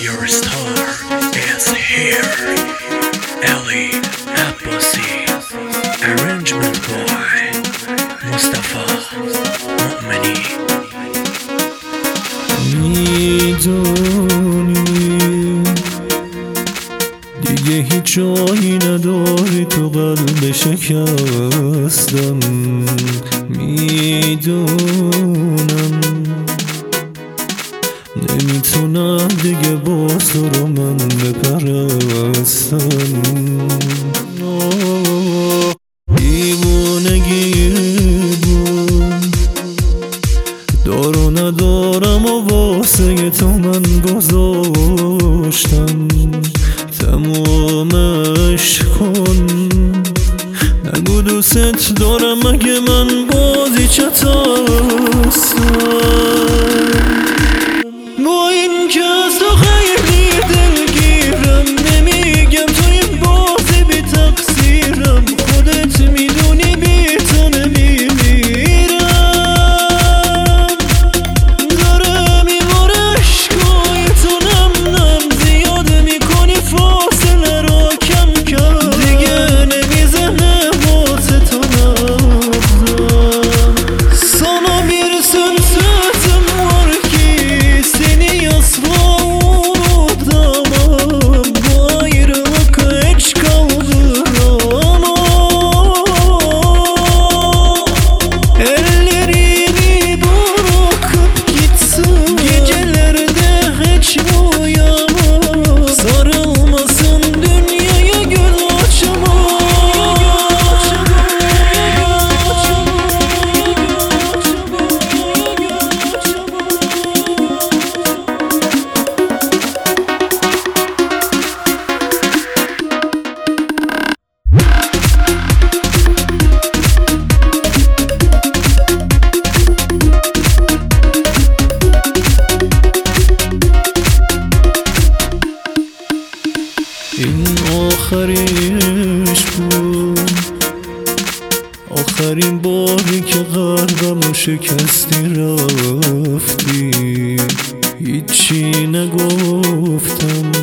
Your star is here. Ali Abbasi, arrangement boy Mustafa Mu'mini. میدونی دیگه هیچ جایی نداری تو قلب شکستم. میدونم نمیتونم دیگه باز تو رو من بپرستم. دیوونگی بود، دار و ندارم و واسه تو من گذاشتم. تمومش کن، نگو دوست دارم مگه من بازی چتاستم. با این که از تو خیلی دلگیرم، نمیگم توی بازی بی تقصیرم. خودت میدونی بی تو نمیمیرم. داره میباره عشقای تو نم نم، زیاد میکنی فاصله رو کم کم. دیگه نمیزنه واسه تو نبزم. Sana bir söz sözüm var ki seni asla unutamam. Bu ayrılık hiç kaldıramam. Ellerini bırakıp gitsin, gecelerde hiç uyamam. Sarılmasın dünyaya göz açamam. این آخریش بود، آخرین باری که قلبمو شکستی رفتی. هیچی نگفتم،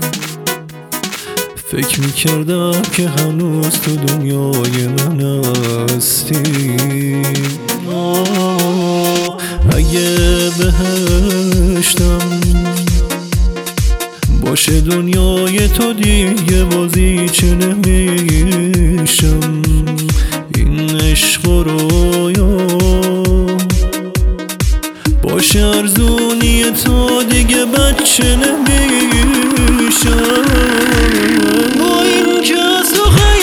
فکر میکردم که هنوز تو دنیای من هستی. اگه بهشتم باشه دنیای تو دیگه بازی چه نمیشم. این عشق و رویا باشه ارزونی تو دیگه بچه نمیشم. با این که از تو